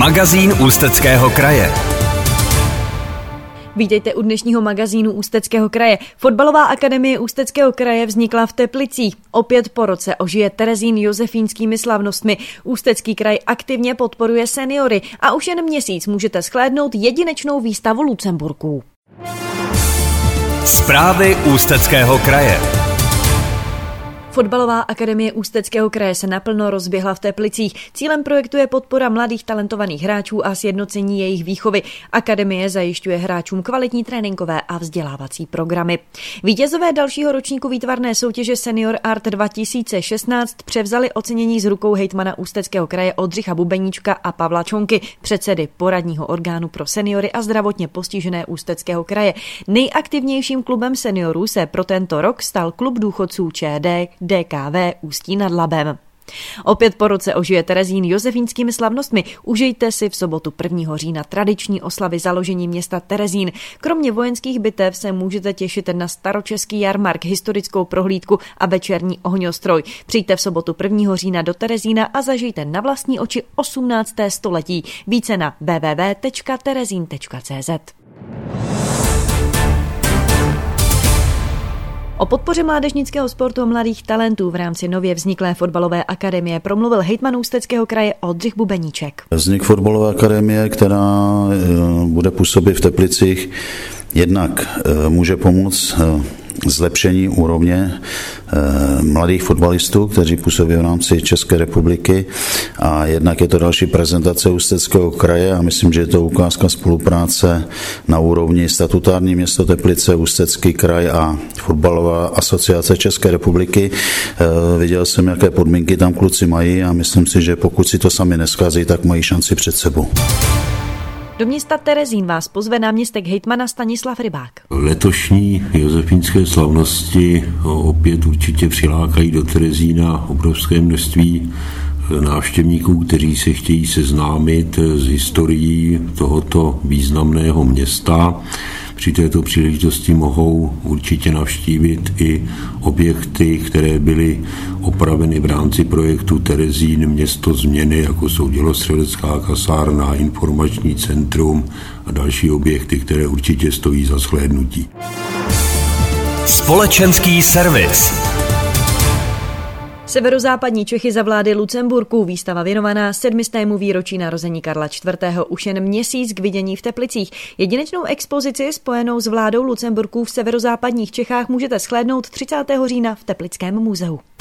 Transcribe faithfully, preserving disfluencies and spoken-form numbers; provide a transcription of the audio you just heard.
Magazín Ústeckého kraje. Vítejte u dnešního magazínu Ústeckého kraje. Fotbalová akademie Ústeckého kraje vznikla v Teplicích. Opět po roce ožije Terezín josefínskými slavnostmi. Ústecký kraj aktivně podporuje seniory a už jen měsíc můžete shlédnout jedinečnou výstavu Lucemburků. Zprávy Ústeckého kraje. Fotbalová akademie Ústeckého kraje se naplno rozběhla v Teplicích. Cílem projektu je podpora mladých talentovaných hráčů a sjednocení jejich výchovy. Akademie zajišťuje hráčům kvalitní tréninkové a vzdělávací programy. Vítězové dalšího ročníku výtvarné soutěže Senior Art dva tisíce šestnáct převzali ocenění z rukou hejtmana Ústeckého kraje Oldřicha Bubeníčka a Pavla Čonky, předsedy poradního orgánu pro seniory a zdravotně postižené Ústeckého kraje. Nejaktivnějším klubem seniorů se pro tento rok stal klub důchodců ČD D K V Ústí nad Labem. Opět po roce ožije Terezín josefínskými slavnostmi. Užijte si v sobotu prvního října tradiční oslavy založení města Terezín. Kromě vojenských bitev se můžete těšit na staročeský jarmark, historickou prohlídku a večerní ohňostroj. Přijďte v sobotu prvního října do Terezína a zažijte na vlastní oči osmnácté století. Více na w w w tečka terezín tečka cé zet. O podpoře mládežnického sportu a mladých talentů v rámci nově vzniklé fotbalové akademie promluvil hejtman Ústeckého kraje Oldřich Bubeníček. Vznik fotbalové akademie, která bude působit v Teplicích, jednak může pomoct zlepšení úrovně mladých fotbalistů, kteří působí v rámci České republiky, a jednak je to další prezentace Ústeckého kraje a myslím, že je to ukázka spolupráce na úrovni statutární město Teplice, Ústecký kraj a Fotbalová asociace České republiky. Viděl jsem, jaké podmínky tam kluci mají a myslím si, že pokud si to sami neskazí, tak mají šanci před sebou. Do města Terezín vás pozve náměstek hejtmana Stanislav Rybák. Letošní josefínské slavnosti opět určitě přilákají do Terezína obrovské množství návštěvníků, kteří se chtějí seznámit s historií tohoto významného města. Při této příležitosti mohou určitě navštívit i objekty, které byly opraveny v rámci projektu Terezín město změny, jako jsou dělostřelecká kasárna, informační centrum a další objekty, které určitě stojí za shlédnutí. Společenský servis. Severozápadní Čechy za vlády Lucemburků, výstava věnovaná sedmistému výročí narození Karla čtvrtého. Už jen měsíc k vidění v Teplicích. Jedinečnou expozici spojenou s vládou Lucemburků v severozápadních Čechách můžete shlédnout třicátého října v Teplickém muzeu.